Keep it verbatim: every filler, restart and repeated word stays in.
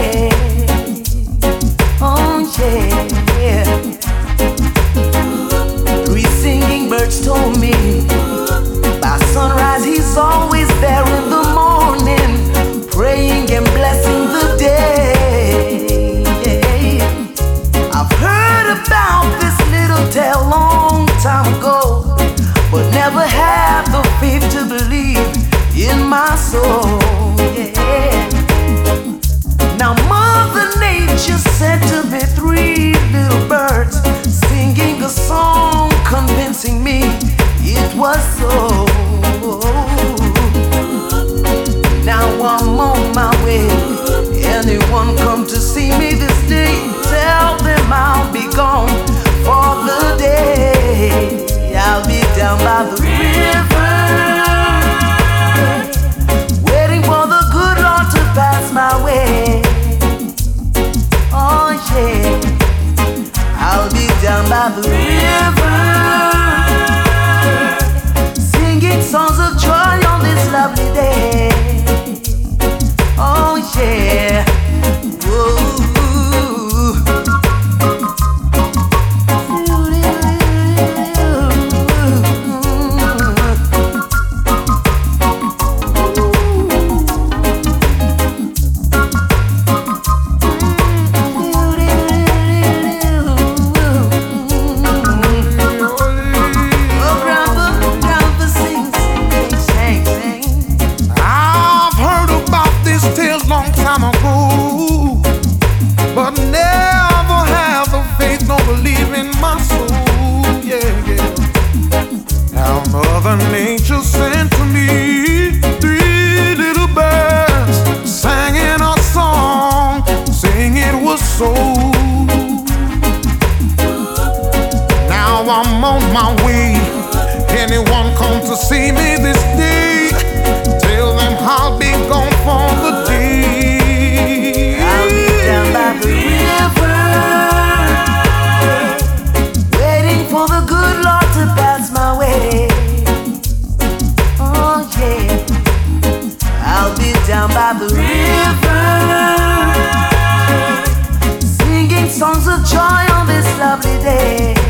day. Oh yeah. Three singing birds told me by sunrise he's always there in the morning, praying and blessing the day. I've heard about this little tale long time ago, but never had the faith to believe in my soul. Yeah. Now Mother Nature sent to me three little birds, singing a song, convincing me it was so. Now I'm on my way. Anyone come to see me this day, tell them I'll be gone for the day. I'll be down by the river, waiting for the good Lord to pass my way. Oh yeah, I'll be down by the river, singing songs of joy on this lovely day. Oh yeah. Whoa. Nature sent to me three little birds, singing a song, saying it was so. Now I'm on my way. Anyone come to see me this day, tell them I'll be gone for the day. I'll be down by the river, waiting for the good Lord to pass my way. I'll be down by the river, singing songs of joy on this lovely day.